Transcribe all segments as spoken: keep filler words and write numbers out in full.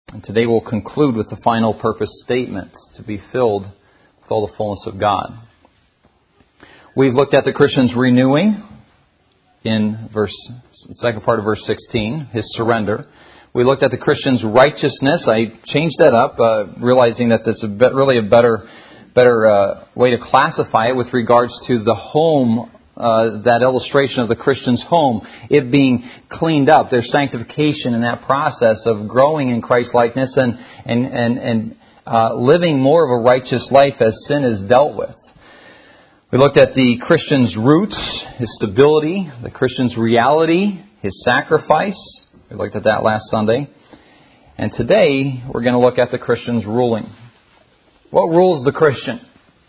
And today we'll conclude with the final purpose statement, to be filled with all the fullness of God. We've looked at the Christian's renewing in verse, the second part of verse sixteen, his surrender. We looked at the Christian's righteousness. I changed that up, uh, realizing that that's a bit, really a better, better uh, way to classify it with regards to the home. Uh, that illustration of the Christian's home, it being cleaned up, their sanctification in that process of growing in Christ-likeness and and and, and uh, living more of a righteous life as sin is dealt with. We looked at the Christian's roots, his stability, the Christian's reality, his sacrifice. We looked at that last Sunday. And today, we're going to look at the Christian's ruling. What rules the Christian?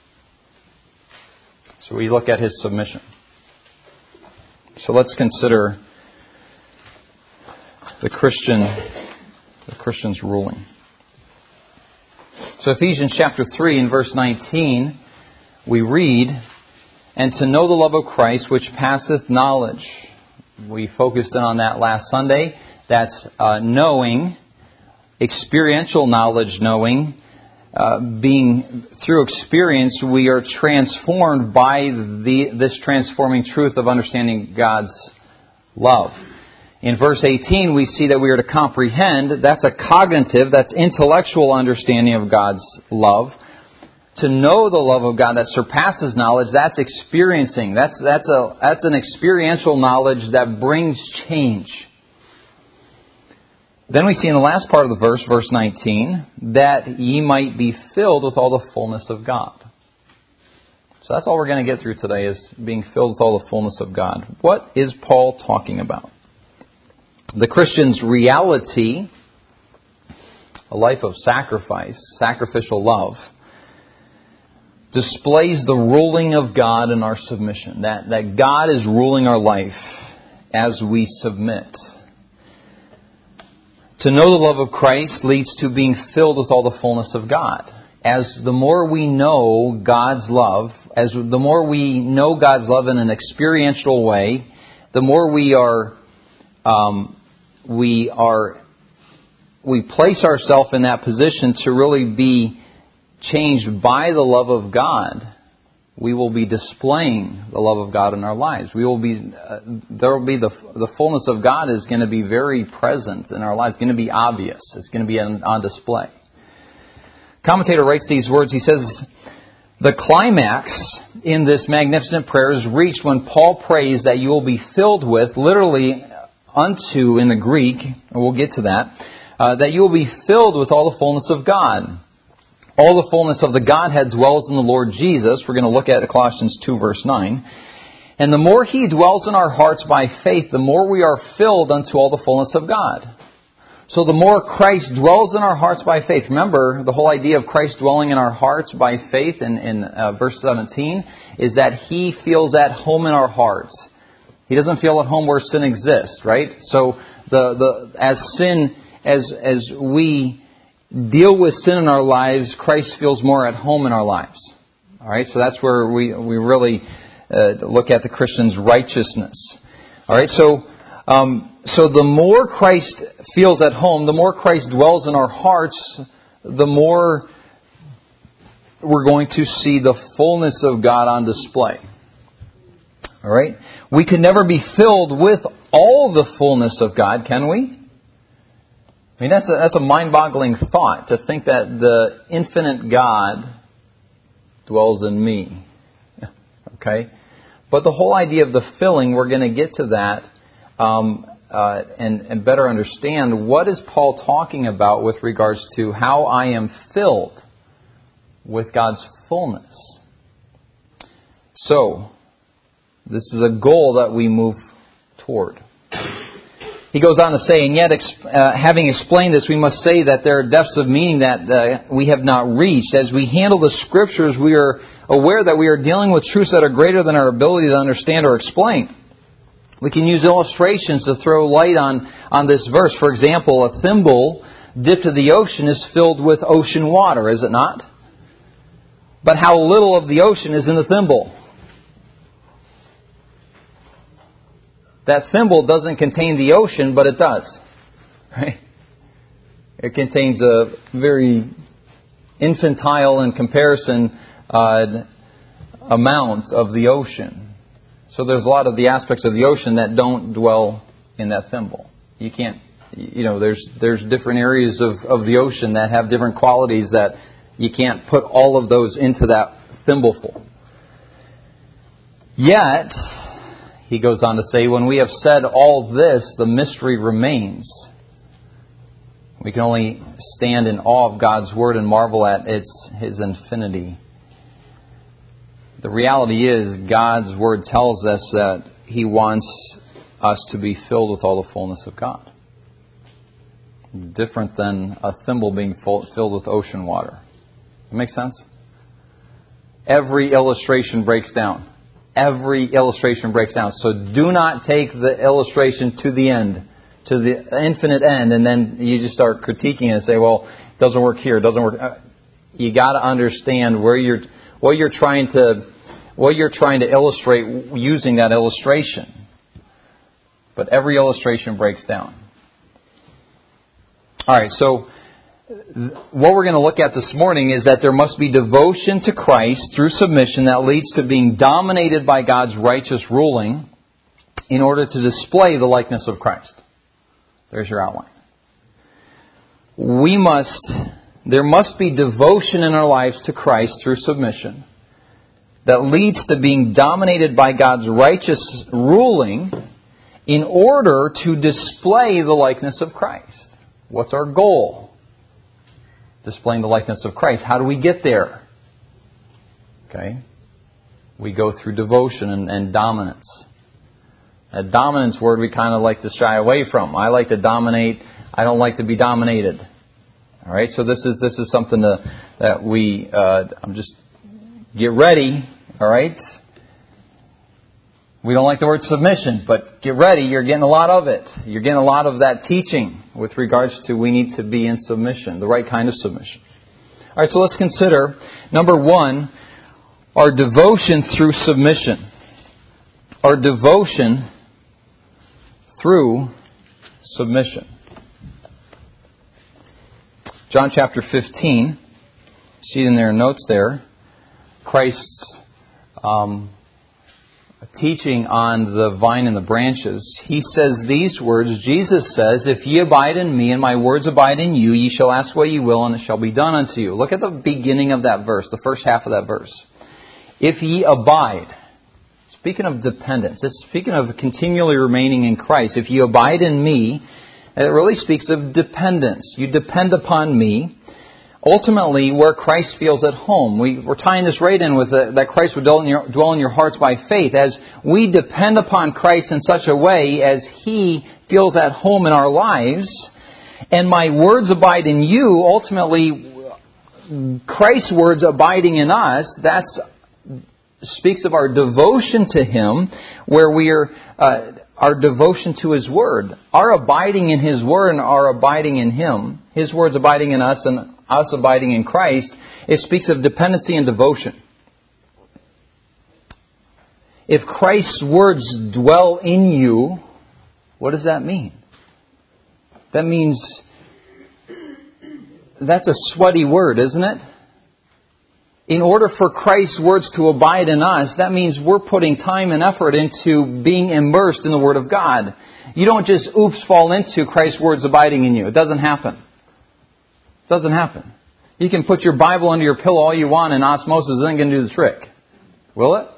So we look at his submission. So let's consider the Christian, the Christian's ruling. So Ephesians chapter three and verse nineteen, we read, "And to know the love of Christ which passeth knowledge." We focused in on that last Sunday. That's uh, knowing, experiential knowledge knowing. Uh, being through experience, we are transformed by the this transforming truth of understanding God's love. In verse eighteen, we see that we are to comprehend. That's a cognitive, that's intellectual understanding of God's love. To know the love of God that surpasses knowledge, that's experiencing. That's that's a that's an experiential knowledge that brings change. Then we see in the last part of the verse, verse nineteen, that ye might be filled with all the fullness of God. So that's all we're going to get through today, is being filled with all the fullness of God. What is Paul talking about? The Christian's reality, a life of sacrifice, sacrificial love, displays the ruling of God in our submission. That, that God is ruling our life as we submit. To know the love of Christ leads to being filled with all the fullness of God. As the more we know God's love, as the more we know God's love in an experiential way, the more we are, um, we are, we place ourselves in that position to really be changed by the love of God. We will be displaying the love of God in our lives. We will be, uh, there will be the the fullness of God is going to be very present in our lives. It's going to be obvious. It's going to be on, on display. Commentator writes these words. He says, "The climax in this magnificent prayer is reached when Paul prays that you will be filled with, literally unto in the Greek, and we'll get to that, uh, that you will be filled with all the fullness of God. All the fullness of the Godhead dwells in the Lord Jesus." We're going to look at Colossians two, verse nine. "And the more He dwells in our hearts by faith, the more we are filled unto all the fullness of God." So the more Christ dwells in our hearts by faith. Remember, the whole idea of Christ dwelling in our hearts by faith in, in uh, verse seventeen is that He feels at home in our hearts. He doesn't feel at home where sin exists, right? So the the as sin, as as we deal with sin in our lives, Christ feels more at home in our lives. All right, so that's where we we really uh, look at the Christian's righteousness. All right, so um, so the more Christ feels at home, the more Christ dwells in our hearts, the more we're going to see the fullness of God on display. All right, we can never be filled with all the fullness of God, can we? I mean, that's a, that's a mind-boggling thought, to think that the infinite God dwells in me. Okay? But the whole idea of the filling, we're going to get to that um, uh, and, and better understand what is Paul talking about with regards to how I am filled with God's fullness. So, this is a goal that we move toward. He goes on to say, "And yet, uh, having explained this, we must say that there are depths of meaning that uh, we have not reached. As we handle the Scriptures, we are aware that we are dealing with truths that are greater than our ability to understand or explain. We can use illustrations to throw light on, on this verse. For example, a thimble dipped to the ocean is filled with ocean water, is it not? But how little of the ocean is in the thimble? That thimble doesn't contain the ocean, but it does. Right? It contains a very infantile in comparison uh, amount of the ocean. So there's a lot of the aspects of the ocean that don't dwell in that thimble. You can't, you know, there's there's different areas of, of the ocean that have different qualities that you can't put all of those into that thimbleful. Yet, he goes on to say, when we have said all this, the mystery remains. We can only stand in awe of God's Word and marvel at its His infinity. The reality is, God's Word tells us that He wants us to be filled with all the fullness of God. Different than a thimble being filled with ocean water. That makes sense? Every illustration breaks down. Every illustration breaks down. So do not take the illustration to the end, to the infinite end, and then you just start critiquing it and say, well, it doesn't work here, it doesn't work. You got to understand where you're, what you're trying to, what you're trying to illustrate using that illustration. But every illustration breaks down. All right, so what we're going to look at this morning is that there must be devotion to Christ through submission that leads to being dominated by God's righteous ruling in order to display the likeness of Christ. There's your outline. We must, there must be devotion in our lives to Christ through submission that leads to being dominated by God's righteous ruling in order to display the likeness of Christ. What's our goal? Displaying the likeness of Christ. How do we get there? Okay. We go through devotion and, and dominance. A dominance word we kind of like to shy away from. I like to dominate. I don't like to be dominated. All right. So this is this is something to, that we. Uh, I'm just get ready. All right. We don't like the word submission, but get ready. You're getting a lot of it. You're getting a lot of that teaching with regards to we need to be in submission, the right kind of submission. All right, so let's consider, number one, our devotion through submission. Our devotion through submission. John chapter fifteen, see it in their notes there, Christ's um, teaching on the vine and the branches. He says these words, Jesus says, if ye abide in me and my words abide in you, ye shall ask what ye will and it shall be done unto you. Look at the beginning of that verse, the first half of that verse. If ye abide, speaking of dependence, it's speaking of continually remaining in Christ. If ye abide in me, it really speaks of dependence. You depend upon me. Ultimately, where Christ feels at home. We, we're tying this right in with the, that Christ would dwell in, your, dwell in your hearts by faith. As we depend upon Christ in such a way as He feels at home in our lives, and my words abide in you, ultimately, Christ's words abiding in us, that speaks of our devotion to Him, where we are, uh, our devotion to His Word. Our abiding in His Word and our abiding in Him, His words abiding in us and us abiding in Christ, it speaks of dependency and devotion. If Christ's words dwell in you, what does that mean? That means that's a sweaty word, isn't it? In order for Christ's words to abide in us, that means we're putting time and effort into being immersed in the Word of God. You don't just oops fall into Christ's words abiding in you. It doesn't happen. Doesn't happen. You can put your Bible under your pillow all you want and osmosis isn't going to do the trick. Will it?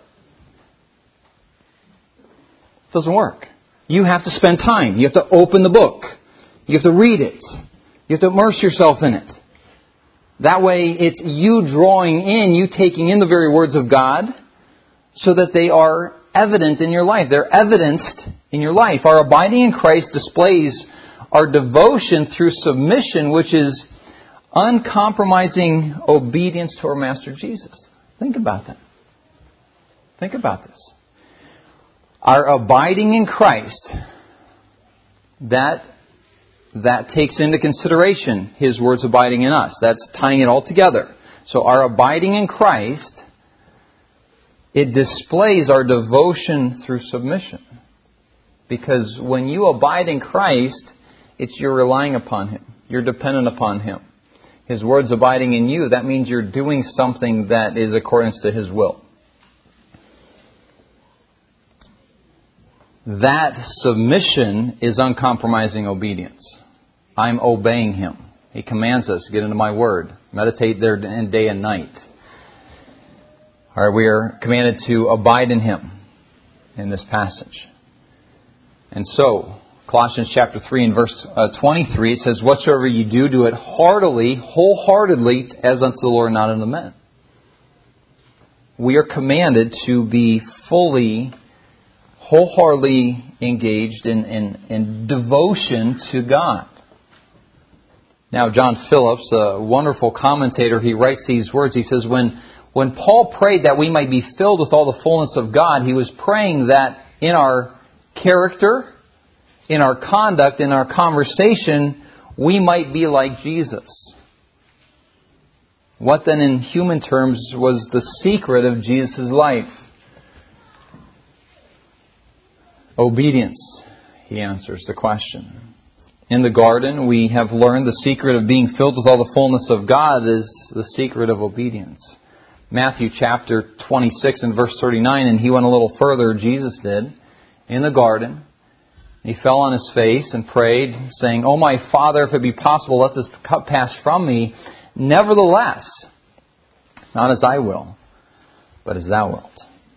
It doesn't work. You have to spend time. You have to open the book. You have to read it. You have to immerse yourself in it. That way it's you drawing in, you taking in the very words of God so that they are evident in your life. They're evidenced in your life. Our abiding in Christ displays our devotion through submission, which is uncompromising obedience to our Master Jesus. Think about that. Think about this. Our abiding in Christ, that, that takes into consideration His words abiding in us. That's tying it all together. So our abiding in Christ, it displays our devotion through submission. Because when you abide in Christ, it's you're relying upon Him. You're dependent upon Him. His Word's abiding in you. That means you're doing something that is according to His will. That submission is uncompromising obedience. I'm obeying Him. He commands us, get into my Word. Meditate there day and night. All right, we are commanded to abide in Him in this passage. And so, Colossians chapter three and verse twenty-three, it says, whatsoever you do, do it heartily, wholeheartedly, as unto the Lord, not unto men. We are commanded to be fully, wholeheartedly engaged in, in, in devotion to God. Now, John Phillips, a wonderful commentator, he writes these words. He says, when, when Paul prayed that we might be filled with all the fullness of God, he was praying that in our character, in our conduct, in our conversation, we might be like Jesus. What then in human terms was the secret of Jesus' life? Obedience, he answers the question. In the garden, we have learned the secret of being filled with all the fullness of God is the secret of obedience. Matthew chapter twenty-six and verse thirty-nine, and he went a little further, Jesus did, in the garden. He fell on his face and prayed, saying, O my Father, if it be possible, let this cup pass from me. Nevertheless, not as I will, but as Thou wilt.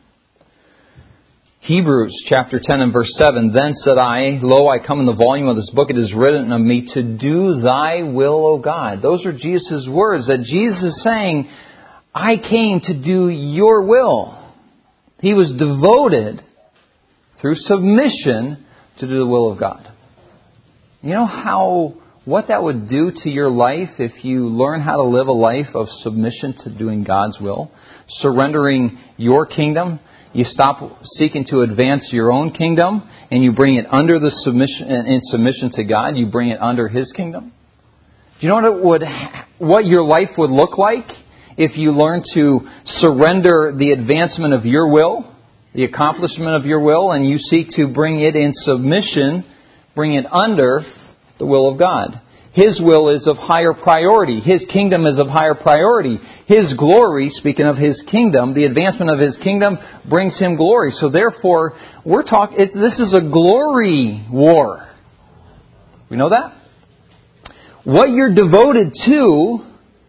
Hebrews chapter ten and verse seven, Then said I, Lo, I come in the volume of this book, it is written of me to do Thy will, O God. Those are Jesus' words, that Jesus is saying, I came to do Your will. He was devoted through submission to do the will of God. You know how, what that would do to your life if you learn how to live a life of submission to doing God's will? Surrendering your kingdom. You stop seeking to advance your own kingdom and you bring it under the submission, in submission to God. You bring it under His kingdom. Do you know what it would, what your life would look like if you learn to surrender the advancement of your will, the accomplishment of your will, and you seek to bring it in submission, bring it under the will of God? His will is of higher priority. His kingdom is of higher priority. His glory, speaking of His kingdom, the advancement of His kingdom brings Him glory. So therefore, we're talking, this is a glory war. We know that? What you're devoted to,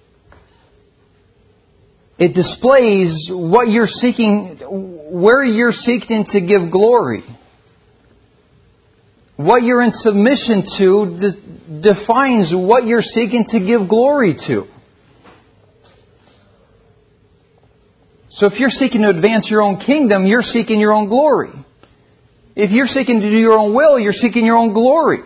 it displays what you're seeking, where you're seeking to give glory. What you're in submission to de- defines what you're seeking to give glory to. So if you're seeking to advance your own kingdom, you're seeking your own glory. If you're seeking to do your own will, you're seeking your own glory.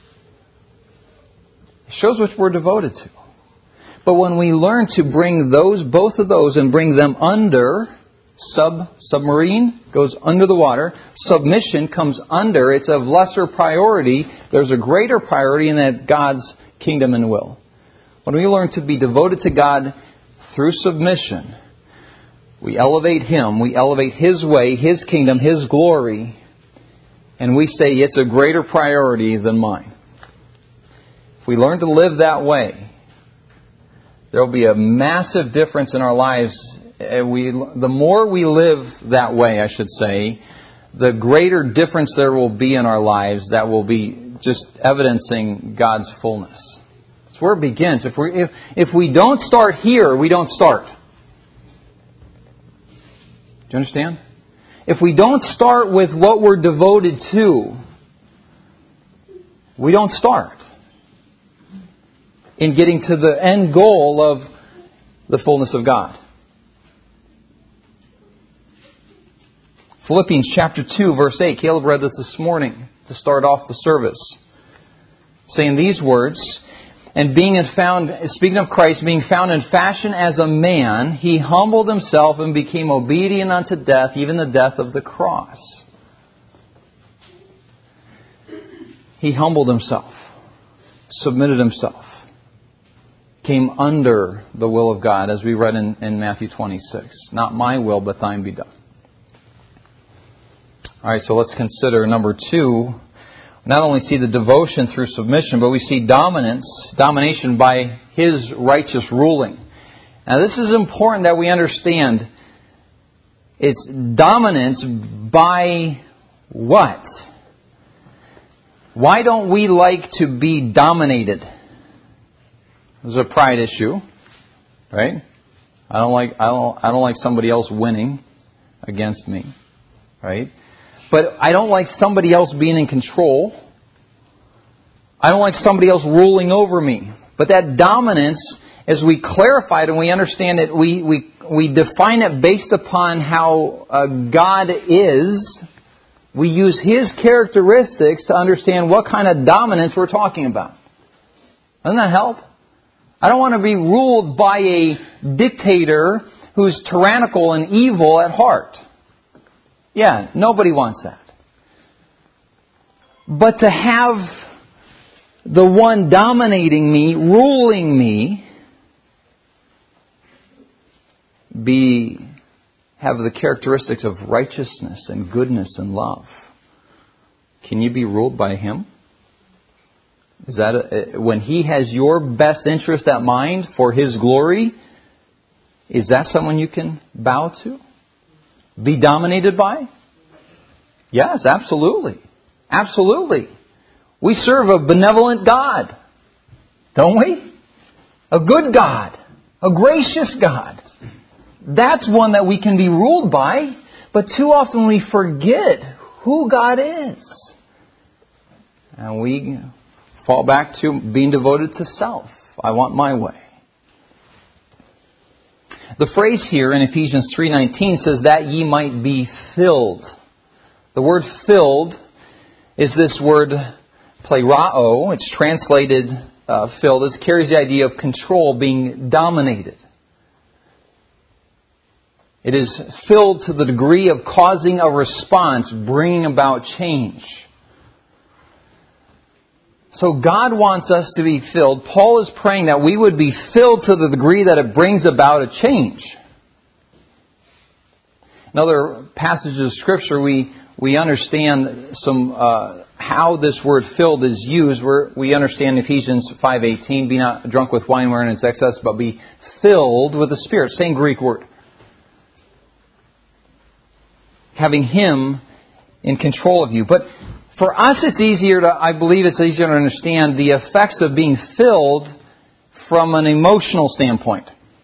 It shows what we're devoted to. But when we learn to bring those, both of those, and bring them under, sub, submarine goes under the water, submission comes under, it's of lesser priority, there's a greater priority in that God's kingdom and will. When we learn to be devoted to God through submission, we elevate Him, we elevate His way, His kingdom, His glory, and we say it's a greater priority than mine. If we learn to live that way, there will be a massive difference in our lives. We, the more we live that way, I should say, the greater difference there will be in our lives that will be just evidencing God's fullness. That's where it begins. If we, if, if we don't start here, we don't start. Do you understand? If we don't start with what we're devoted to, we don't start in getting to the end goal of the fullness of God. Philippians chapter two, verse eight. Caleb read this this morning to start off the service, saying these words, And being found, speaking of Christ, being found in fashion as a man, He humbled Himself and became obedient unto death, even the death of the cross. He humbled Himself, submitted Himself, came under the will of God, as we read in, in Matthew twenty-six. Not my will, but Thine be done. All right, so let's consider number two. not only see the devotion through submission, but we see dominance, domination by His righteous ruling. Now this is important that we understand. It's dominance by what? Why don't we like to be dominated? This is a pride issue, right? I don't like I don't I don't like somebody else winning against me, right? But I don't like somebody else being in control. I don't like somebody else ruling over me. But that dominance, as we clarify it and we understand it, we we we define it based upon how uh, God is. We use His characteristics to understand what kind of dominance we're talking about. Doesn't that help? I don't want to be ruled by a dictator who's tyrannical and evil at heart. Yeah, nobody wants that. But to have the one dominating me, ruling me, be have the characteristics of righteousness and goodness and love. Can you be ruled by Him? Is that a, when He has your best interest at mind for His glory? Is that someone you can bow to? Be dominated by? Yes, absolutely. Absolutely. We serve a benevolent God, don't we? A good God. A gracious God. That's one that we can be ruled by, but too often we forget who God is. And we fall back to being devoted to self. I want my way. The phrase here in Ephesians three nineteen says that ye might be filled. The word filled is this word plerao. It's translated uh, filled. It carries the idea of control, being dominated. It is filled to the degree of causing a response, bringing about change. So God wants us to be filled. Paul is praying that we would be filled to the degree that it brings about a change. In other passages of Scripture, we, we understand some uh, how this word filled is used. We're, we understand Ephesians five eighteen, be not drunk with wine wherein is excess, but be filled with the Spirit. Same Greek word. Having Him in control of you. But for us, it's easier to, I believe it's easier to understand the effects of being filled from an emotional standpoint.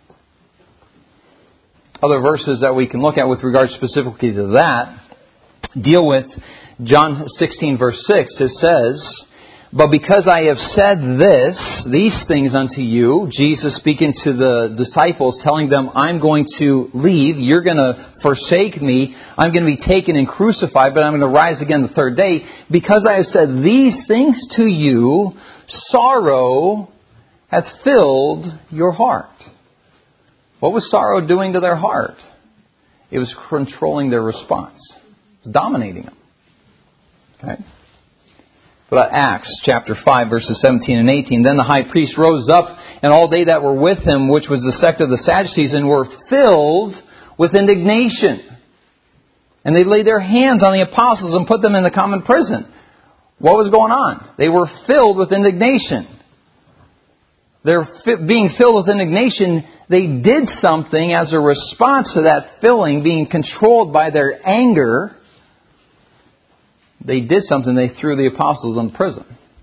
Other verses that we can look at with regard specifically to that deal with John sixteen verse six. It says, but because I have said this, these things unto you, Jesus speaking to the disciples, telling them, I'm going to leave, you're going to forsake me, I'm going to be taken and crucified, but I'm going to rise again the third day. Because I have said these things to you, sorrow hath filled your heart. What was sorrow doing to their heart? It was controlling their response. It was dominating them. Okay? But Acts chapter five, verses seventeen and eighteen. Then the high priest rose up, and all they that were with him, which was the sect of the Sadducees, and were filled with indignation. And they laid their hands on the apostles and put them in the common prison. What was going on? They were filled with indignation. They're being filled with indignation. They did something as a response to that filling, being controlled by their anger. They did something. They threw the apostles in prison.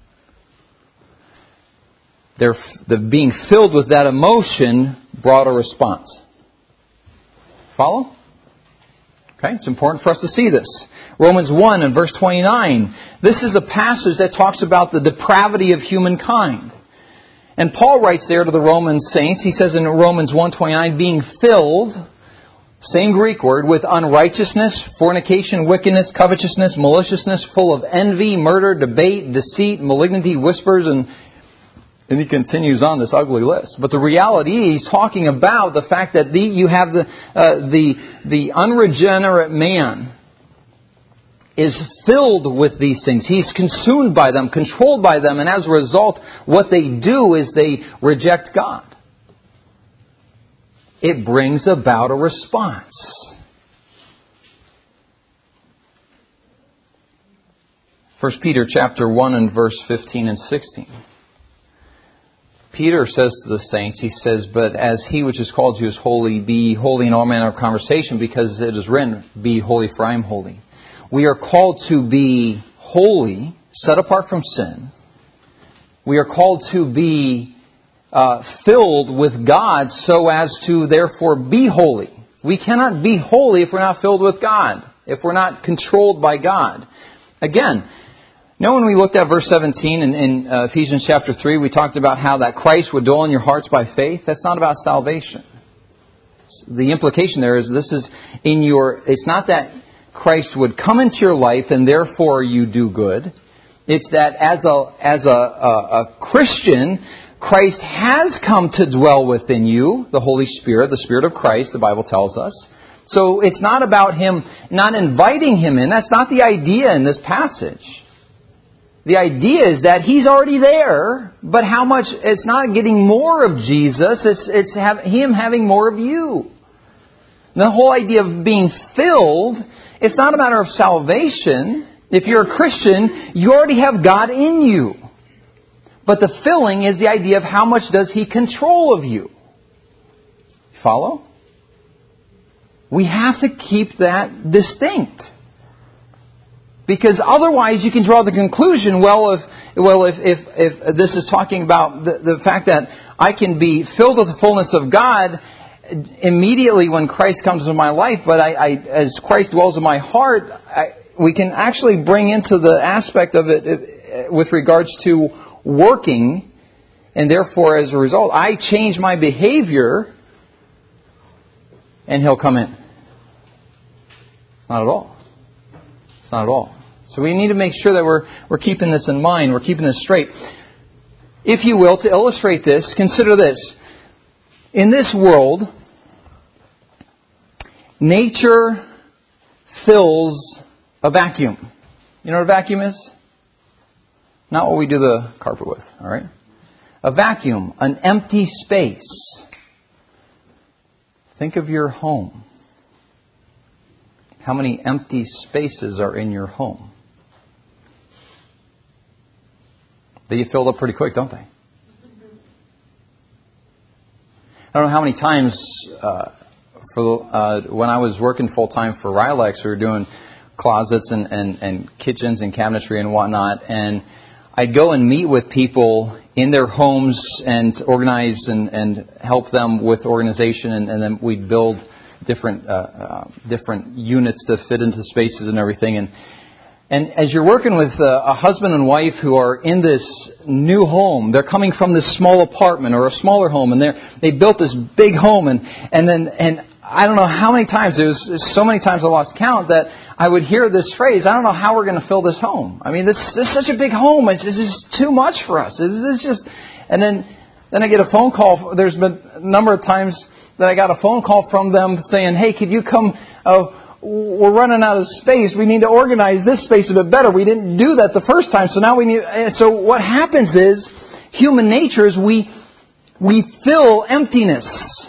They're, the being filled with that emotion brought a response. Follow? Okay, it's important for us to see this. Romans one and verse twenty-nine. This is a passage that talks about the depravity of humankind. And Paul writes there to the Roman saints, he says in Romans one twenty-nine, being filled, same Greek word, with unrighteousness, fornication, wickedness, covetousness, maliciousness, full of envy, murder, debate, deceit, malignity, whispers, and, and he continues on this ugly list. But the reality, he's talking about the fact that the, you have the, uh, the, the unregenerate man is filled with these things. He's consumed by them, controlled by them, and as a result, what they do is they reject God. It brings about a response. First Peter chapter one and verse fifteen and sixteen. Peter says to the saints, he says, "But as he which is called you is holy, be holy in all manner of conversation, because it is written, be holy, for I am holy." We are called to be holy, set apart from sin. We are called to be uh, filled with God so as to therefore be holy. We cannot be holy if we're not filled with God, if we're not controlled by God. Again, you know, when we looked at verse seventeen in, in uh, Ephesians chapter three, we talked about how that Christ would dwell in your hearts by faith. That's not about salvation. The implication there is this is in your, it's not that Christ would come into your life and therefore you do good. It's that as a, as a, a, a Christian, Christ has come to dwell within you, the Holy Spirit, the Spirit of Christ, the Bible tells us. So it's not about Him not inviting Him in. That's not the idea in this passage. The idea is that He's already there, but how much, it's not getting more of Jesus, it's it's have, Him having more of you. The whole idea of being filled, it's not a matter of salvation. If you're a Christian, you already have God in you. But the filling is the idea of how much does He control of you. Follow? We have to keep that distinct. Because otherwise you can draw the conclusion, well, if well if, if, if this is talking about the, the fact that I can be filled with the fullness of God immediately when Christ comes into my life, but I, I as Christ dwells in my heart, I, we can actually bring into the aspect of it, it with regards to working, and therefore as a result, I change my behavior and He'll come in. Not at all. Not at all. So we need to make sure that we're we're keeping this in mind. We're keeping this straight. If you will, to illustrate this, consider this. In this world, nature fills a vacuum. You know what a vacuum is? Not what we do the carpet with, all right? A vacuum, an empty space. Think of your home. How many empty spaces are in your home? They get filled up pretty quick, don't they? I don't know how many times uh, for, uh, when I was working full-time for Rilex, we were doing closets and, and, and kitchens and cabinetry and whatnot. And I'd go and meet with people in their homes and organize and, and help them with organization. And, and then we'd build different uh, uh, different units to fit into spaces and everything. And and as you're working with a, a husband and wife who are in this new home, they're coming from this small apartment or a smaller home, and they they built this big home, and and then and I don't know how many times, there was so many times I lost count, that I would hear this phrase, I don't know how we're going to fill this home. I mean, this, this is such a big home. It's, it's just too much for us. It's, it's just, and then then I get a phone call. There's been a number of times that I got a phone call from them saying, hey, could you come, uh, we're running out of space. We need to organize this space a bit better. We didn't do that the first time, so now we need... So what happens is, human nature is we, we fill emptiness.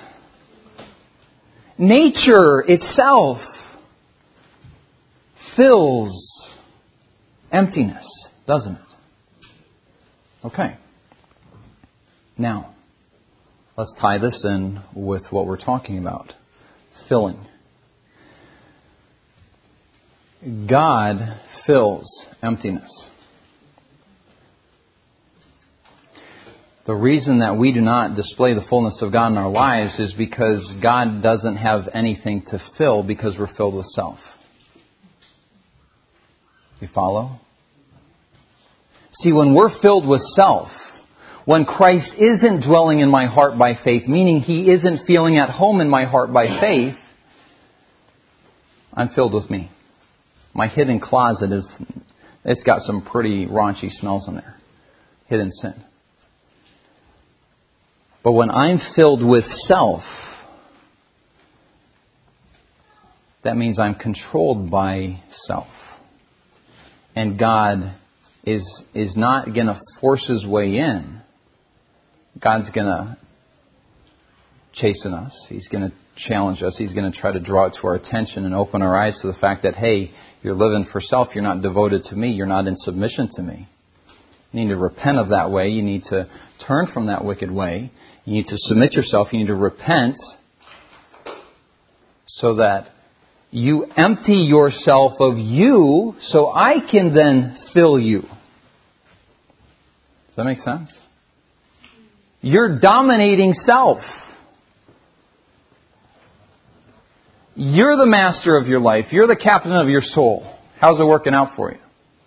Nature itself fills emptiness, doesn't it? Okay. Now, let's tie this in with what we're talking about. Filling. God fills emptiness. The reason that we do not display the fullness of God in our lives is because God doesn't have anything to fill because we're filled with self. You follow? See, when we're filled with self, when Christ isn't dwelling in my heart by faith, meaning He isn't feeling at home in my heart by faith, I'm filled with me. My hidden closet is, it's got some pretty raunchy smells in there. Hidden sin. But when I'm filled with self, that means I'm controlled by self. And God is is not going to force His way in. God's going to chasten us. He's going to challenge us. He's going to try to draw it to our attention and open our eyes to the fact that, hey, If you're living for self, you're not devoted to me. You're not in submission to me. You need to repent of that way. You need to turn from that wicked way. You need to submit yourself. You need to repent so that you empty yourself of you so I can then fill you. Does that make sense? You're dominating self. You're the master of your life. You're the captain of your soul. How's it working out for you?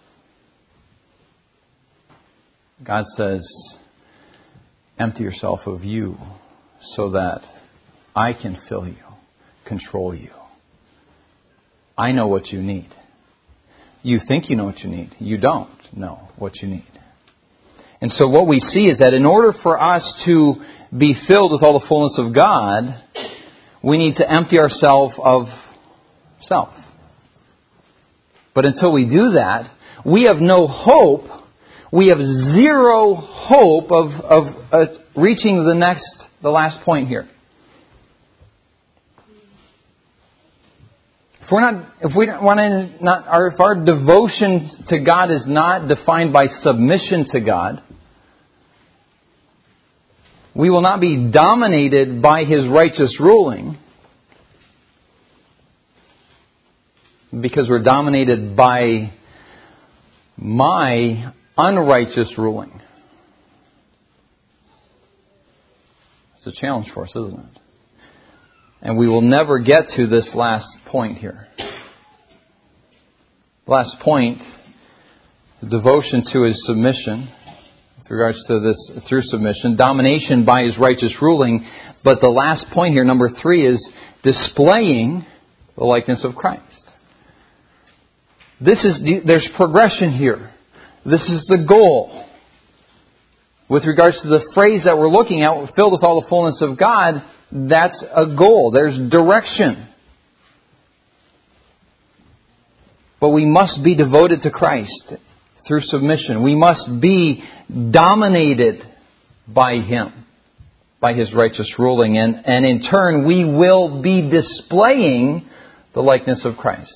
God says, empty yourself of you so that I can fill you, control you. I know what you need. You think you know what you need. You don't know what you need. And so what we see is that in order for us to be filled with all the fullness of God, we need to empty ourselves of self. But until we do that, we have no hope. We have zero hope of, of uh, reaching the next, the last point here. If we're not, if we want to not, or if our devotion to God is not defined by submission to God, we will not be dominated by His righteous ruling, because we're dominated by my unrighteous ruling. It's a challenge for us, isn't it? And we will never get to this last point here. Last point, devotion to His submission, with regards to this through submission, domination by His righteous ruling. But the last point here, number three, is displaying the likeness of Christ. This is there's progression here. This is the goal. With regards to the phrase that we're looking at, filled with all the fullness of God, that's a goal. There's direction. But we must be devoted to Christ through submission. We must be dominated by Him, by His righteous ruling. And, and in turn, we will be displaying the likeness of Christ.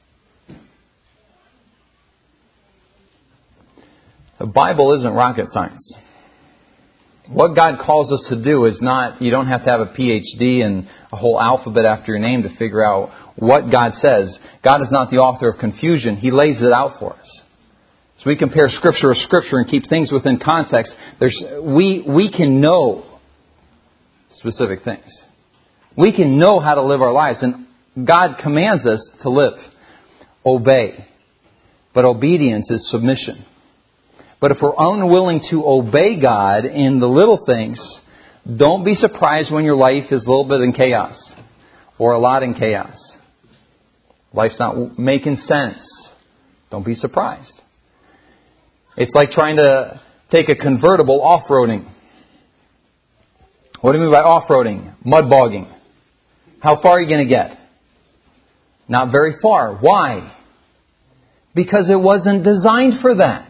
The Bible isn't rocket science. What God calls us to do is not, you don't have to have a P H D and a whole alphabet after your name to figure out what God says. God is not the author of confusion. He lays it out for us. So we compare Scripture with Scripture and keep things within context. There's, we, we can know specific things. We can know how to live our lives. And God commands us to live. Obey. But obedience is submission. But if we're unwilling to obey God in the little things, don't be surprised when your life is a little bit in chaos. Or a lot in chaos. Life's not making sense. Don't be surprised. It's like trying to take a convertible off-roading. What do you mean by off-roading? Mud bogging. How far are you going to get? Not very far. Why? Because it wasn't designed for that.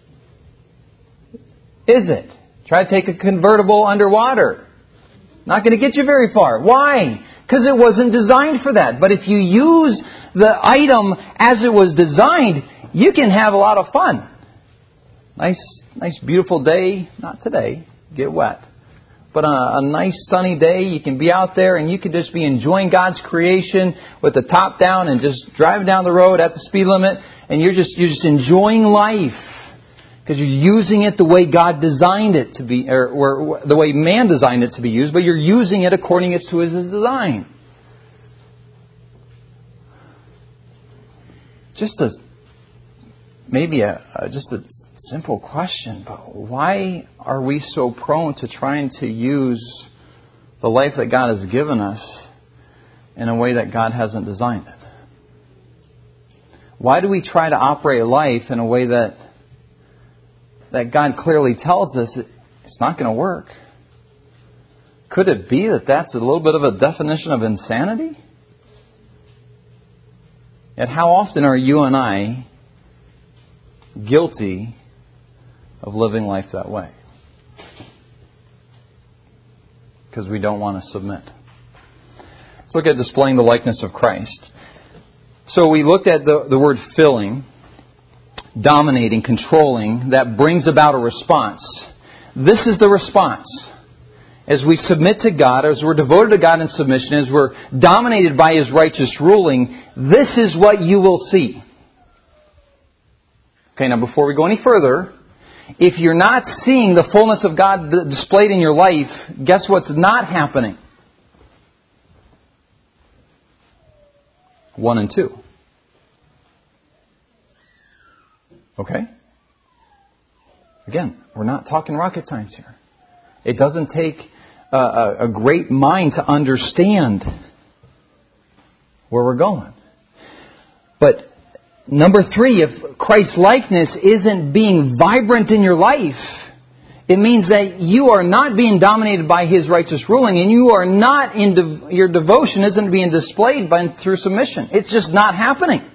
Is it? Try to take a convertible underwater. Not going to get you very far. Why? Because it wasn't designed for that. But if you use the item as it was designed, you can have a lot of fun. Nice, nice beautiful day. Not today. Get wet. But on a, a nice sunny day, you can be out there and you can just be enjoying God's creation with the top down and just driving down the road at the speed limit. And you're just, you're just enjoying life. Because you're using it the way God designed it to be, or, or the way man designed it to be used, but you're using it according to His design. Just a, maybe a, a just a simple question, but why are we so prone to trying to use the life that God has given us in a way that God hasn't designed it? Why do we try to operate life in a way that that God clearly tells us it's not going to work? Could it be that that's a little bit of a definition of insanity? Yet how often are you and I guilty of living life that way? Because we don't want to submit. Let's look at displaying the likeness of Christ. So we looked at the, the word filling, dominating, controlling, that brings about a response. This is the response. As we submit to God, as we're devoted to God in submission, as we're dominated by His righteous ruling, this is what you will see. Okay, now before we go any further, if you're not seeing the fullness of God displayed in your life, guess what's not happening? One and two. Okay? Again, we're not talking rocket science here. It doesn't take a, a, a great mind to understand where we're going. But number three, if Christ's likeness isn't being vibrant in your life, it means that you are not being dominated by His righteous ruling, and you are not in de- your devotion isn't being displayed by, through submission. It's just not happening.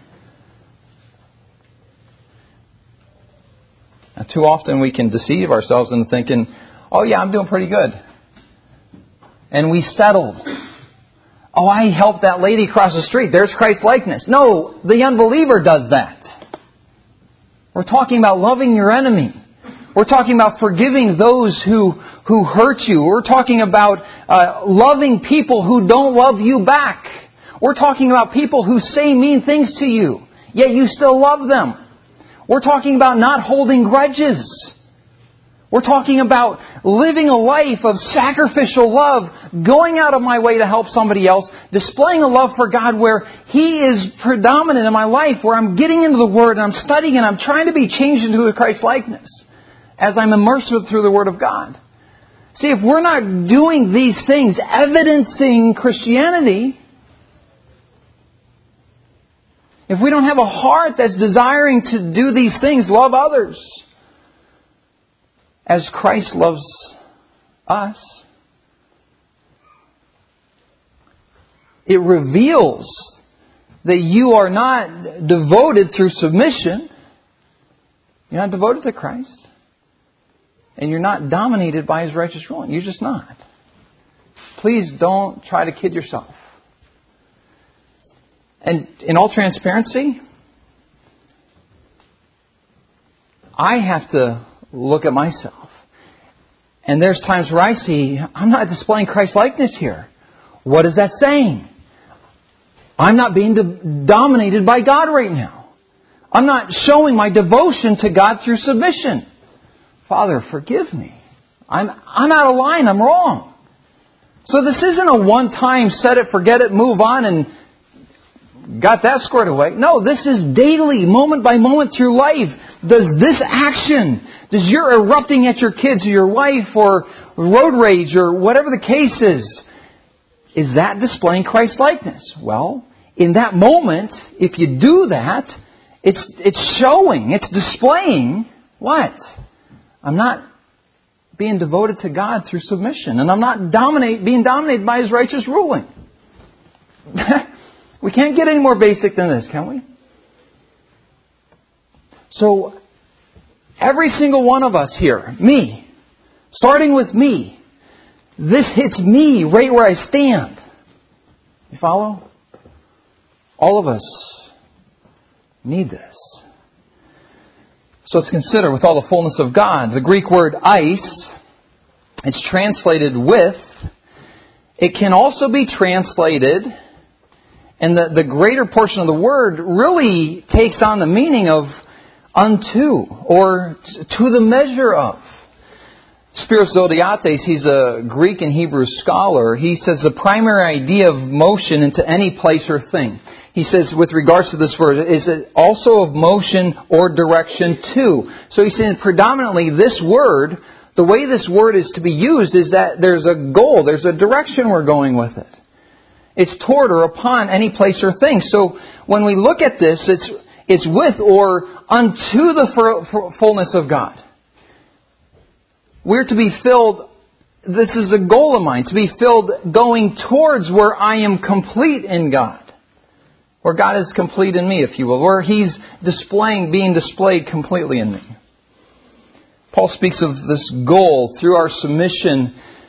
Now, too often we can deceive ourselves into thinking, "Oh yeah, I'm doing pretty good," and we settle. "Oh, I helped that lady cross the street. There's Christ's likeness." No, the unbeliever does that. We're talking about loving your enemy. We're talking about forgiving those who, who hurt you. We're talking about uh, loving people who don't love you back. We're talking about people who say mean things to you, yet you still love them. We're talking about not holding grudges. We're talking about living a life of sacrificial love, going out of my way to help somebody else, displaying a love for God where He is predominant in my life, where I'm getting into the Word and I'm studying and I'm trying to be changed into a Christ likeness as I'm immersed through the Word of God. See, if we're not doing these things, evidencing Christianity, if we don't have a heart that's desiring to do these things, love others as Christ loves us, it reveals that you are not devoted through submission. You're not devoted to Christ. And you're not dominated by His righteous ruling. You're just not. Please don't try to kid yourself. And in all transparency, I have to look at myself. And there's times where I see, I'm not displaying Christ-likeness here. What is that saying? I'm not being de- dominated by God right now. I'm not showing my devotion to God through submission. Father, forgive me. I'm, I'm out of line. I'm wrong. So this isn't a one-time set it, forget it, move on and got that squared away. No, this is daily, moment by moment through life. Does this action, does your erupting at your kids or your wife or road rage or whatever the case is, is that displaying Christ-likeness? Well, in that moment, if you do that, it's it's showing, it's displaying what? I'm not being devoted to God through submission. And I'm not dominate, being dominated by His righteous ruling. We can't get any more basic than this, can we? So, every single one of us here, me, starting with me, this hits me right where I stand. You follow? All of us need this. So let's consider with all the fullness of God. The Greek word eis, it's translated with. It can also be translated, and the, the greater portion of the word really takes on the meaning of unto, or to the measure of. Spiros Zodhiates, he's a Greek and Hebrew scholar. He says the primary idea of motion into any place or thing. He says with regards to this word, is it also of motion or direction too? So he's saying predominantly this word, the way this word is to be used is that there's a goal, there's a direction we're going with it. It's toward or upon any place or thing. So when we look at this, it's it's with or unto the fullness of God. We're to be filled, this is a goal of mine, to be filled going towards where I am complete in God. Where God is complete in me, if you will. Where He's displaying, being displayed completely in me. Paul speaks of this goal through our submission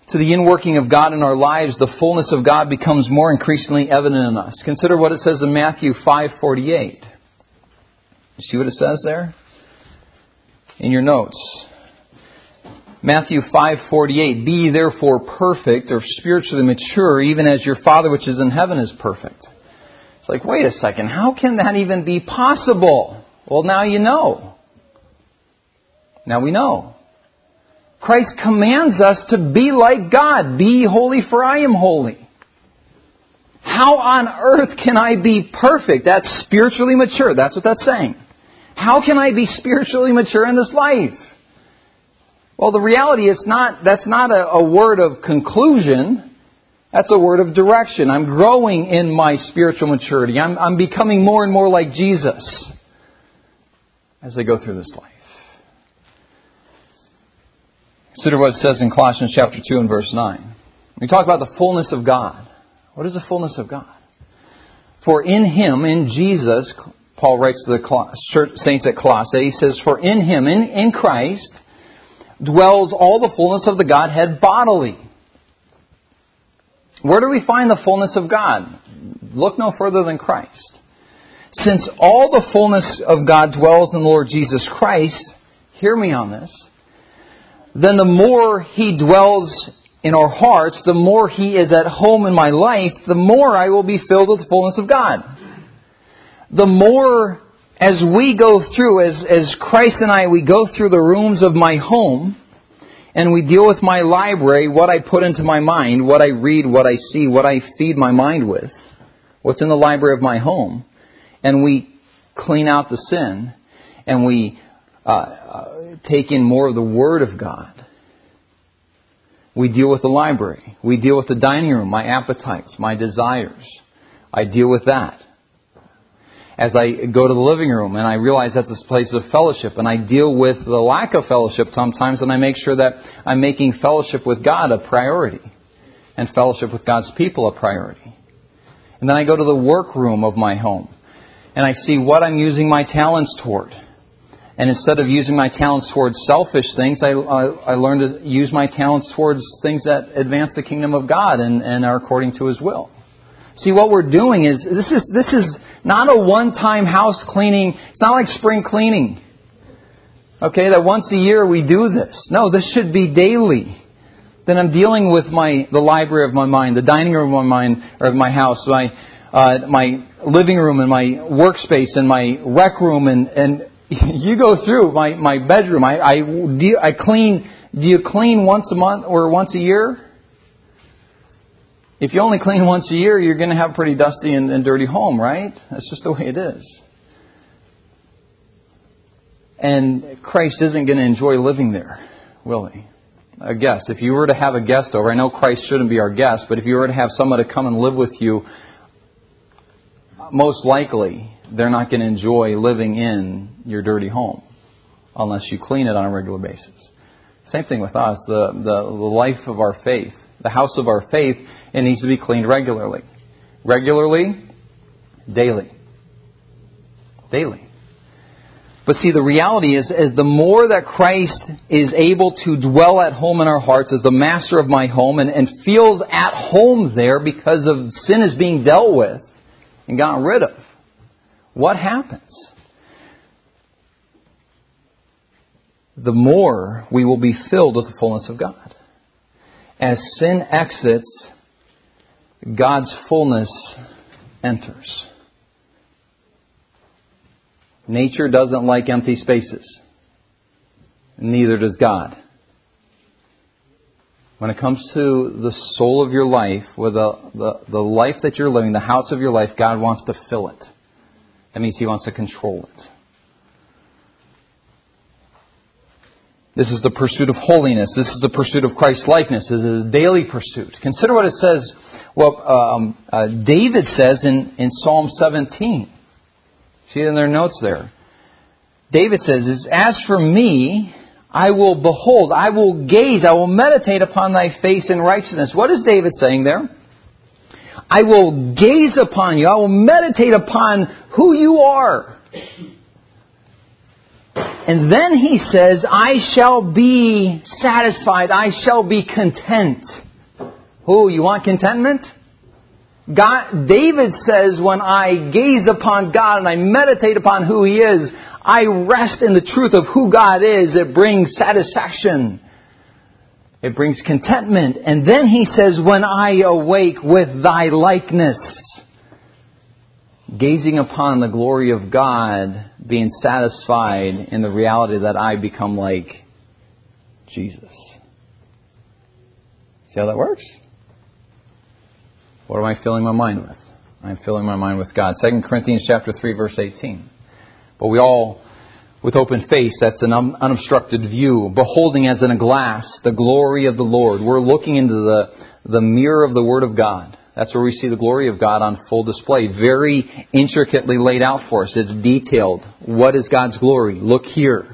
to the inworking of God in our lives, the fullness of God becomes more increasingly evident in us. Consider what it says in Matthew five forty-eight. You see what it says there? In your notes. Matthew five forty-eight. Be ye therefore perfect, or spiritually mature, even as your Father which is in heaven is perfect. It's like, wait a second, how can that even be possible? Well, now you know. Now we know. Christ commands us to be like God. Be ye holy, for I am holy. How on earth can I be perfect? That's spiritually mature. That's what that's saying. How can I be spiritually mature in this life? Well, the reality is not, that's not a, a word of conclusion. That's a word of direction. I'm growing in my spiritual maturity. I'm, I'm becoming more and more like Jesus as I go through this life. Consider what it says in Colossians chapter two and verse nine. We talk about the fullness of God. What is the fullness of God? For in Him, in Jesus, Paul writes to the church saints at Colossae, he says, for in Him, in, in Christ, dwells all the fullness of the Godhead bodily. Where do we find the fullness of God? Look no further than Christ. Since all the fullness of God dwells in the Lord Jesus Christ, hear me on this, then the more He dwells in our hearts, the more He is at home in my life, the more I will be filled with the fullness of God. The more as we go through, as, as Christ and I, we go through the rooms of my home, and we deal with my library, what I put into my mind, what I read, what I see, what I feed my mind with, what's in the library of my home, and we clean out the sin, and we uh, uh, take in more of the Word of God. We deal with the library. We deal with the dining room, my appetites, my desires. I deal with that. As I go to the living room and I realize that's a place of fellowship, and I deal with the lack of fellowship sometimes, and I make sure that I'm making fellowship with God a priority and fellowship with God's people a priority. And then I go to the workroom of my home and I see what I'm using my talents toward. And instead of using my talents towards selfish things, I, I, I learn to use my talents towards things that advance the kingdom of God and, and are according to His will. See, what we're doing is, this is this is not a one-time house cleaning. It's not like spring cleaning. Okay, that once a year we do this. No, this should be daily. Then I'm dealing with my the library of my mind, the dining room of my mind, or of my house, my uh, my living room and my workspace and my rec room, and, and you go through my, my bedroom. I I, do, I clean. Do you clean once a month or once a year? If you only clean once a year, you're going to have a pretty dusty and, and dirty home, right? That's just the way it is. And Christ isn't going to enjoy living there, will He? A guest. If you were to have a guest over, I know Christ shouldn't be our guest, but if you were to have someone to come and live with you, most likely they're not going to enjoy living in your dirty home unless you clean it on a regular basis. Same thing with us. The, the, the life of our faith, the house of our faith, it needs to be cleaned regularly. Regularly, daily. Daily. But see, the reality is, is the more that Christ is able to dwell at home in our hearts as the master of my home and, and feels at home there because of sin is being dealt with and gotten rid of, what happens? The more we will be filled with the fullness of God. As sin exits, God's fullness enters. Nature doesn't like empty spaces. Neither does God. When it comes to the soul of your life, with the, the, the life that you're living, the house of your life, God wants to fill it. That means He wants to control it. This is the pursuit of holiness. This is the pursuit of Christ-likeness. This is a daily pursuit. Consider what it says, well, um, uh, David says in, in Psalm seventeen. See it in their notes there. David says, as for me, I will behold, I will gaze, I will meditate upon Thy face in righteousness. What is David saying there? I will gaze upon You. I will meditate upon who You are. And then he says, I shall be satisfied. I shall be content. Oh, you want contentment? God, David says, when I gaze upon God and I meditate upon who He is, I rest in the truth of who God is. It brings satisfaction. It brings contentment. And then he says, when I awake with Thy likeness. Gazing upon the glory of God, being satisfied in the reality that I become like Jesus. See how that works? What am I filling my mind with? I'm filling my mind with God. Second Corinthians chapter three, verse eighteen. But we all, with open face, that's an un- unobstructed view, beholding as in a glass the glory of the Lord. We're looking into the, the mirror of the Word of God. That's where we see the glory of God on full display. Very intricately laid out for us. It's detailed. What is God's glory? Look here.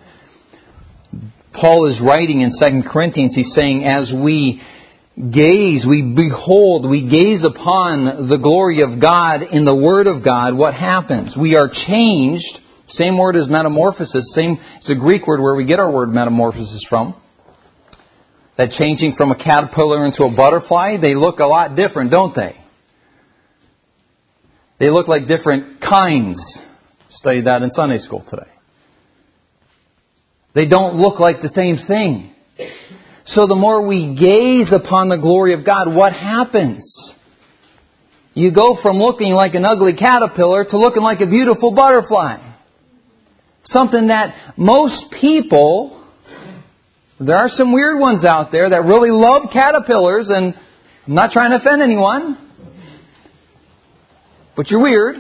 Paul is writing in Second Corinthians, he's saying, as we gaze, we behold, we gaze upon the glory of God in the Word of God, what happens? We are changed. Same word as metamorphosis. Same, it's a Greek word where we get our word metamorphosis from. That changing from a caterpillar into a butterfly, they look a lot different, don't they? They look like different kinds. Studied that in Sunday school today. They don't look like the same thing. So the more we gaze upon the glory of God, what happens? You go from looking like an ugly caterpillar to looking like a beautiful butterfly. Something that most people, there are some weird ones out there that really love caterpillars, and I'm not trying to offend anyone, but you're weird.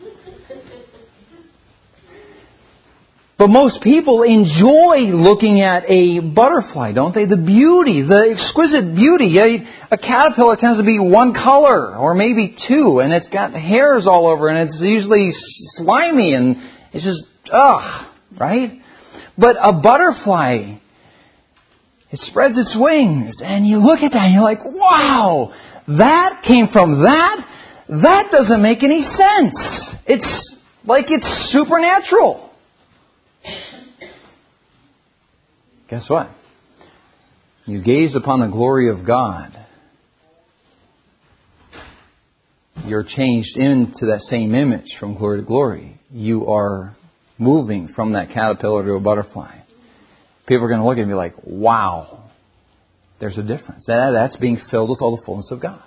But most people enjoy looking at a butterfly, don't they? The beauty, the exquisite beauty. A, a caterpillar tends to be one color, or maybe two, and it's got hairs all over, and it's usually slimy, and it's just, ugh, right? But a butterfly, it spreads its wings, and you look at that, and you're like, wow, that came from that? That doesn't make any sense. It's like it's supernatural. Guess what? You gaze upon the glory of God. You're changed into that same image from glory to glory. You are moving from that caterpillar to a butterfly. People are going to look at me like, wow, there's a difference. That, that's being filled with all the fullness of God.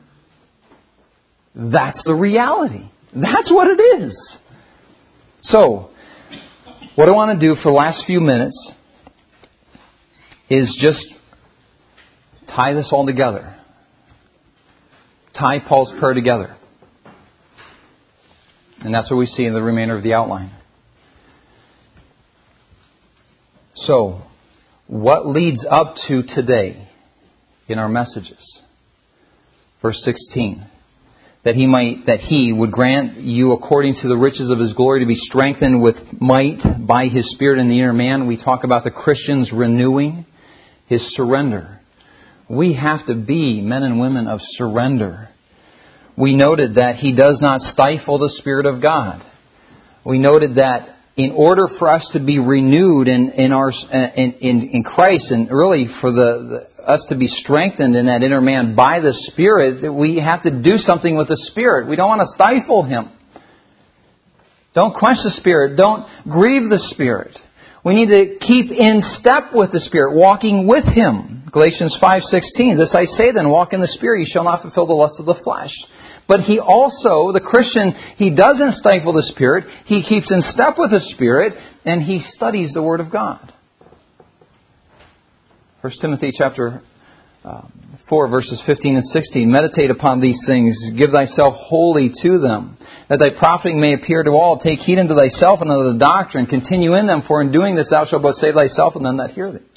That's the reality. That's what it is. So, what I want to do for the last few minutes is just tie this all together. Tie Paul's prayer together. And that's what we see in the remainder of the outline. So, what leads up to today in our messages? Verse sixteen. That he might, that he would grant you according to the riches of His glory to be strengthened with might by His Spirit in the inner man. We talk about the Christian's renewing, his surrender. We have to be men and women of surrender. We noted that He does not stifle the Spirit of God. We noted that in order for us to be renewed in in our in in, in Christ, and really for the, the us to be strengthened in that inner man by the Spirit, we have to do something with the Spirit. We don't want to stifle Him. Don't quench the Spirit. Don't grieve the Spirit. We need to keep in step with the Spirit, walking with Him. Galatians five sixteen. This I say then, walk in the Spirit, you shall not fulfill the lust of the flesh. But he also, the Christian, he doesn't stifle the Spirit. He keeps in step with the Spirit, and he studies the Word of God. First Timothy chapter uh, four, verses fifteen and sixteen. Meditate upon these things. Give thyself wholly to them, that thy profiting may appear to all. Take heed unto thyself and unto the doctrine. Continue in them, for in doing this thou shalt both save thyself and them that hear thee.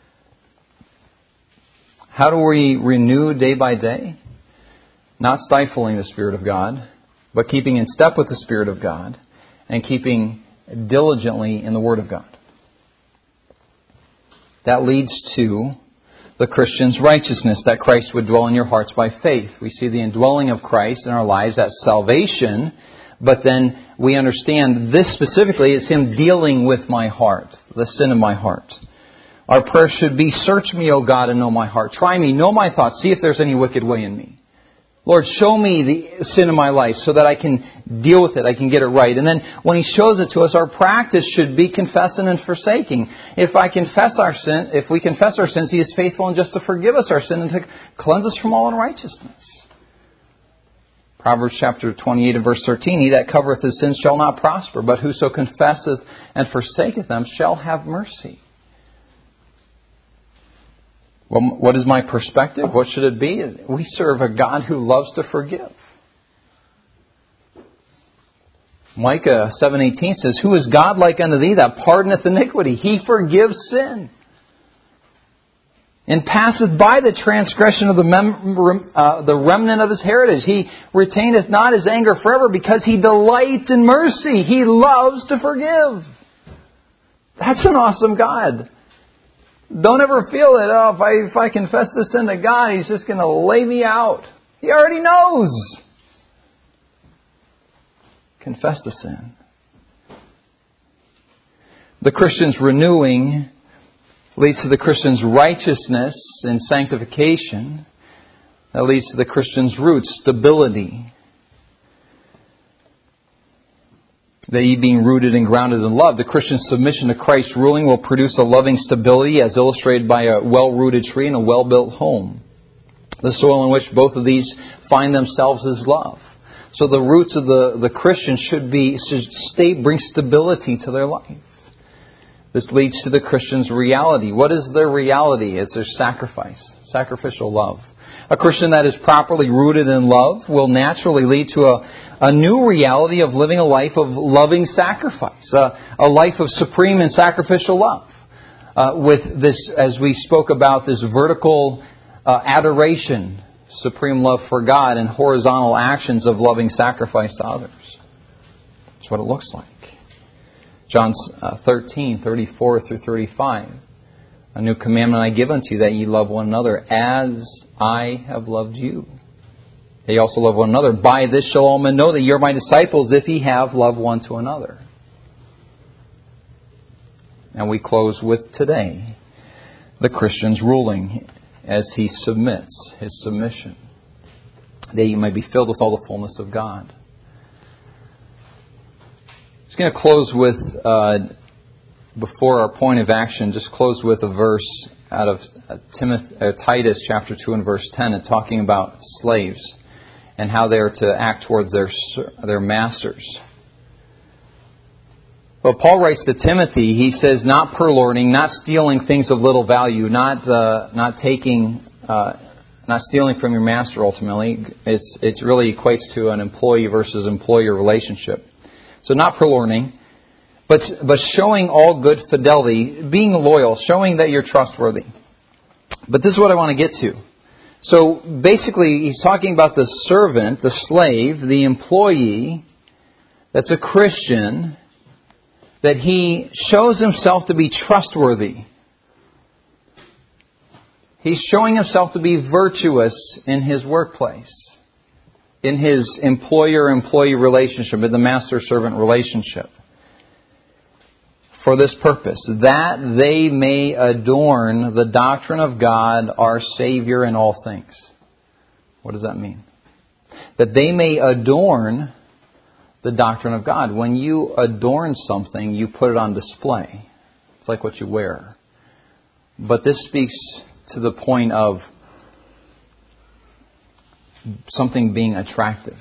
How do we renew day by day? Not stifling the Spirit of God, but keeping in step with the Spirit of God and keeping diligently in the Word of God. That leads to the Christian's righteousness, that Christ would dwell in your hearts by faith. We see the indwelling of Christ in our lives, that salvation But then we understand this specifically is Him dealing with my heart, the sin in my heart. Our prayer should be, search me, O God, and know my heart. Try me, know my thoughts, see if there's any wicked way in me. Lord, show me the sin in my life so that I can deal with it, I can get it right. And then when He shows it to us, our practice should be confessing and forsaking. If I confess our sin, if we confess our sins, He is faithful and just to forgive us our sin and to cleanse us from all unrighteousness. Proverbs chapter twenty-eight and verse thirteen, He that covereth his sins shall not prosper, but whoso confesseth and forsaketh them shall have mercy. Well, what is my perspective? What should it be? We serve a God who loves to forgive. Micah seven eighteen says, Who is God like unto thee that pardoneth iniquity? He forgives sin. And passeth by the transgression of the, mem- uh, the remnant of His heritage. He retaineth not His anger forever because He delights in mercy. He loves to forgive. That's an awesome God. Don't ever feel that, oh, if I, if I confess this sin to God, He's just going to lay me out. He already knows. Confess the sin. The Christian's renewing leads to the Christian's righteousness and sanctification. That leads to the Christian's roots, stability. That ye being rooted and grounded in love. The Christian's submission to Christ's ruling will produce a loving stability as illustrated by a well-rooted tree and a well-built home. The soil in which both of these find themselves is love. So the roots of the, the Christian should be should stay, bring stability to their life. This leads to the Christian's reality. What is their reality? It's their sacrifice, sacrificial love. A Christian that is properly rooted in love will naturally lead to a, a new reality of living a life of loving sacrifice, a, a life of supreme and sacrificial love. Uh, with this, as we spoke about, this vertical uh, adoration, supreme love for God, and horizontal actions of loving sacrifice to others. That's what it looks like. John thirteen, thirty-four through thirty-five. A new commandment I give unto you, that ye love one another as I have loved you. They also love one another. By this shall all men know that ye are my disciples, if ye have love one to another. And we close with today, the Christian's ruling as he submits, his submission, that ye may be filled with all the fullness of God. I'm going to close with, uh, before our point of action, just close with a verse out of Timothy, uh, Titus chapter two and verse ten, and talking about slaves and how they are to act towards their their masters. Well, Paul writes to Timothy, he says, not purloining, not stealing things of little value, not uh, not taking, uh, not stealing from your master ultimately. It's it really equates to an employee versus employer relationship. So not purloining, but but showing all good fidelity, being loyal, showing that you're trustworthy. But this is what I want to get to. So basically, he's talking about the servant, the slave, the employee that's a Christian, that he shows himself to be trustworthy. He's showing himself to be virtuous in his workplace, in his employer-employee relationship, in the master-servant relationship. For this purpose, that they may adorn the doctrine of God, our Savior, in all things. What does that mean? That they may adorn the doctrine of God. When you adorn something, you put it on display. It's like what you wear. But this speaks to the point of something being attractive.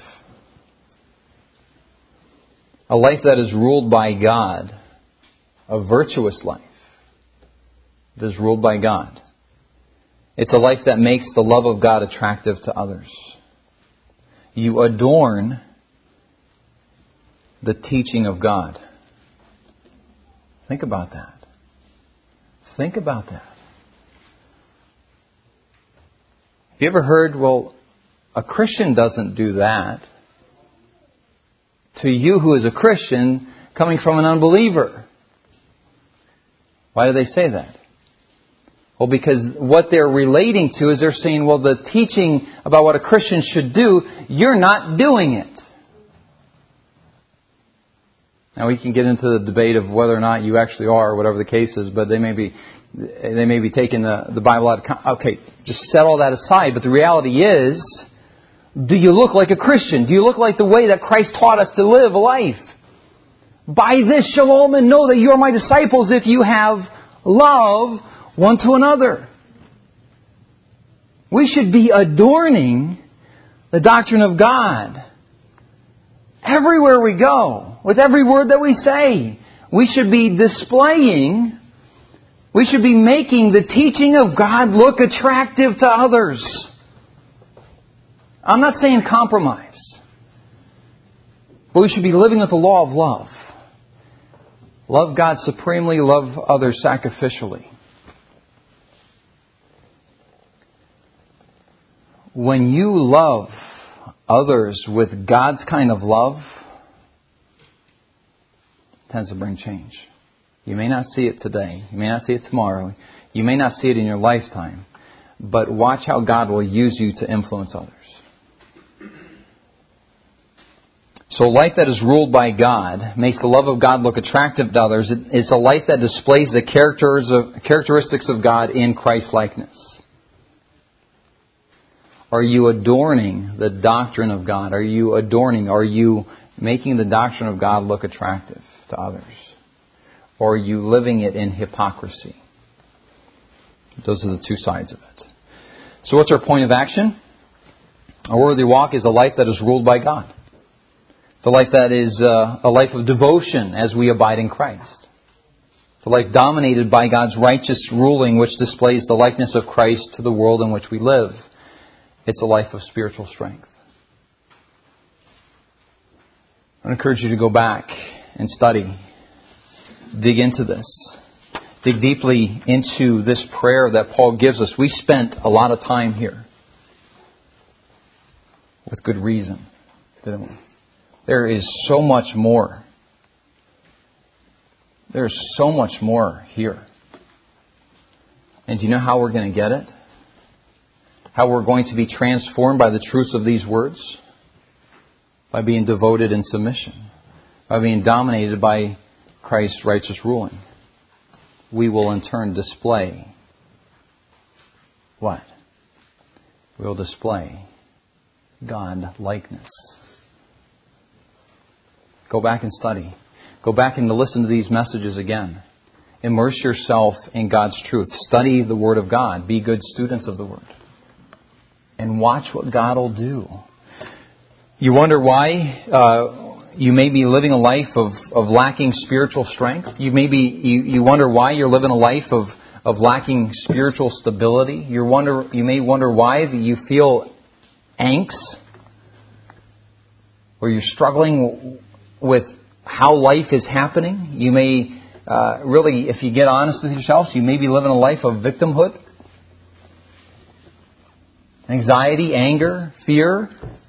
A life that is ruled by God, a virtuous life that is ruled by God. It's a life that makes the love of God attractive to others. You adorn the teaching of God. Think about that. Think about that. Have you ever heard, well, a Christian doesn't do that? To you who is a Christian coming from an unbeliever. Why do they say that? Well, because what they're relating to is they're saying, well, the teaching about what a Christian should do, you're not doing it. Now we can get into the debate of whether or not you actually are, or whatever the case is, but they may be they may be taking the, the Bible out of con- okay, just set all that aside. But the reality is, do you look like a Christian? Do you look like the way that Christ taught us to live a life? By this shall all men know that you are my disciples if you have love one to another. We should be adorning the doctrine of God everywhere we go, with every word that we say. We should be displaying, we should be making the teaching of God look attractive to others. I'm not saying compromise, but we should be living with the law of love. Love God supremely, love others sacrificially. When you love others with God's kind of love, it tends to bring change. You may not see it today. You may not see it tomorrow. You may not see it in your lifetime. But watch how God will use you to influence others. So a life that is ruled by God makes the love of God look attractive to others. It's a life that displays the characters of, characteristics of God in Christ-likeness. Are you adorning the doctrine of God? Are you adorning, are you making the doctrine of God look attractive to others? Or are you living it in hypocrisy? Those are the two sides of it. So what's our point of action? A worthy walk is a life that is ruled by God. It's a life that is uh, a life of devotion as we abide in Christ. It's a life dominated by God's righteous ruling, which displays the likeness of Christ to the world in which we live. It's a life of spiritual strength. I encourage you to go back and study. Dig into this. Dig deeply into this prayer that Paul gives us. We spent a lot of time here. With good reason, didn't we? There is so much more. There's so much more here. And do you know how we're going to get it? How we're going to be transformed by the truths of these words? By being devoted in submission. By being dominated by Christ's righteous ruling. We will in turn display what? We will display God-likeness. Go back and study. Go back and listen to these messages again. Immerse yourself in God's truth. Study the Word of God. Be good students of the Word. And watch what God will do. You wonder why uh, you may be living a life of, of lacking spiritual strength. You may be you, you wonder why you're living a life of, of lacking spiritual stability. You wonder you may wonder why you feel angst, or you're struggling with how life is happening. You may uh, really, if you get honest with yourselves, you may be living a life of victimhood. Anxiety, anger, fear.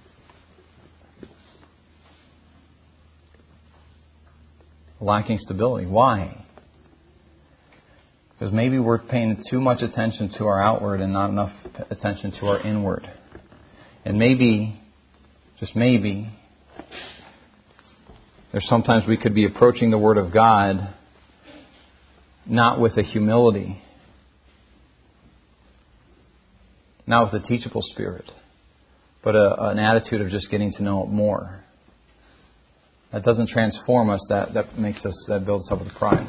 Lacking stability. Why? Because maybe we're paying too much attention to our outward and not enough attention to our inward. And maybe, just maybe, there's sometimes we could be approaching the Word of God not with a humility, not with a teachable spirit, but a, an attitude of just getting to know it more. That doesn't transform us. That, that makes us, that builds us up with pride.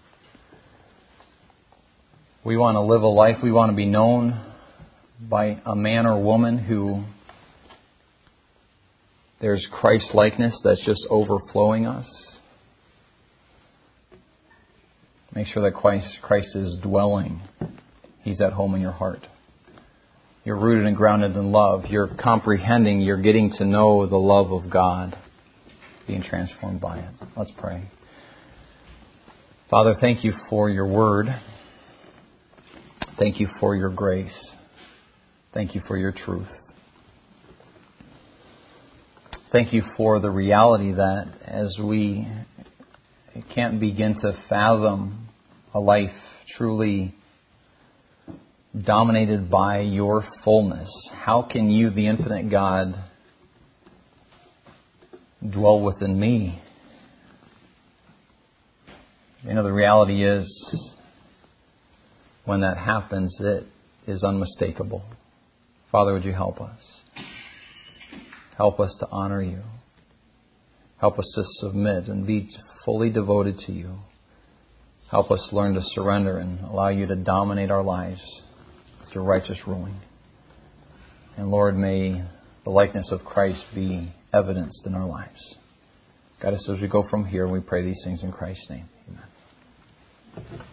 We want to live a life, we want to be known by a man or woman who there's Christ-likeness that's just overflowing us. Make sure that Christ, Christ is dwelling. He's at home in your heart. You're rooted and grounded in love. You're comprehending, you're getting to know the love of God, being transformed by it. Let's pray. Father, thank you for your word. Thank you for your grace. Thank you for your truth. Thank you for the reality that as we can't begin to fathom a life truly dominated by your fullness, how can you, the infinite God, dwell within me? You know, the reality is, when that happens, it is unmistakable. Father, would you help us? Help us to honor you. Help us to submit and be fully devoted to you. Help us learn to surrender and allow you to dominate our lives with your righteous ruling. And Lord, may the likeness of Christ be evidenced in our lives. Guide us as we go from here. We pray these things in Christ's name. Amen.